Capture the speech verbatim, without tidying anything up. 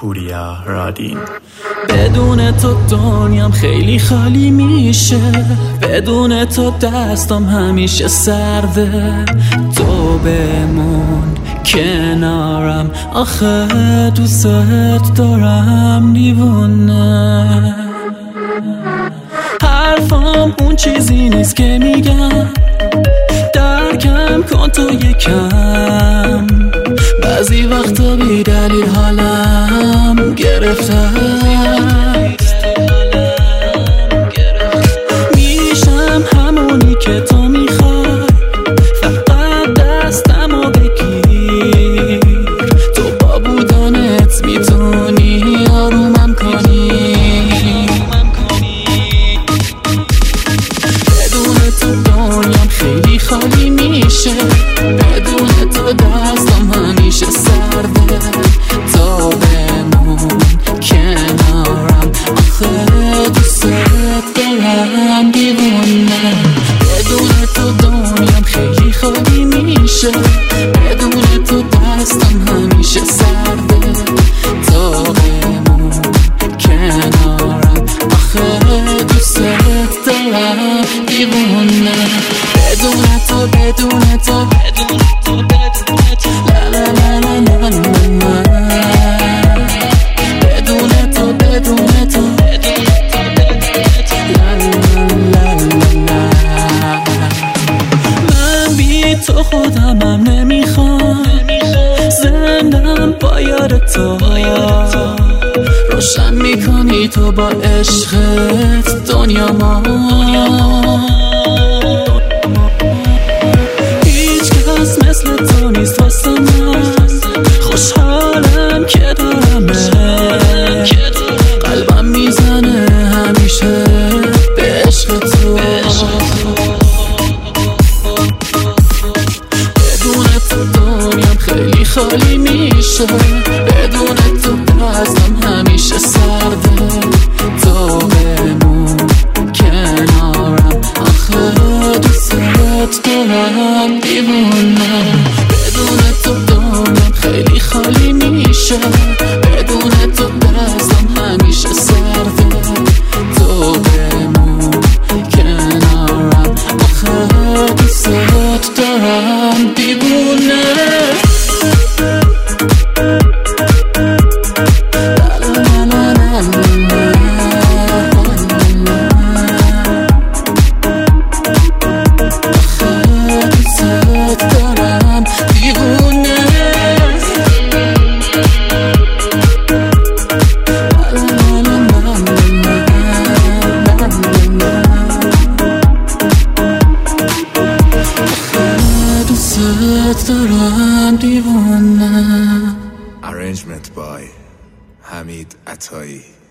پوریا رادین. بدون تو دنیام خیلی خالی میشه، بدون تو دستم همیشه سرده. تو بمون کنارم، آخه دوست دارم دیوونه. حرفم اون چیزی نیست که میگم، درکم کن تو یکم. بعضی وقتا بی دلیل حالم گرفته، میشم همونی که تو میخوای، فقط دستمو بگیر. تو با بودنت میتونی آرومم کنی. بدون تو دنیام خیلی خالی میشه، بدون تو دستم همیشه سرده. تو بمون کنارم، آخه دوست دارم دیوونه. بدون تو دنیام خیلی خالی میشه، بدون تو دستم همیشه سرده. تو بمون کنارم، آخه دوست دارم دیوونه. بدون تو بدون تو بدون تو بدون تو لا لا لا لا لا لا. بدون تو بدون تو بدون تو لا لا لا لا. من بی تو خودمم نمیخوام، زندم با یاد تو. روشن میکنی تو با عشقت دنیا ما. مثل تو نیست واسه من، خوشحالم که دارمه. قلبم میزنه همیشه به عشق تو. بدون تو دنیام خیلی خالی میشه، بدون تو دستم همیشه سرده. تو بمون کنارم، آخه دوست دارم دیوونه. بدون تو دنیام خیلی خالی میشه، بدون تو دستم همیشه سرده. تو بمون کنارم، آخه دوست دارم دیوونه. دارم دیوانه. Arrangement by Hamid Atai.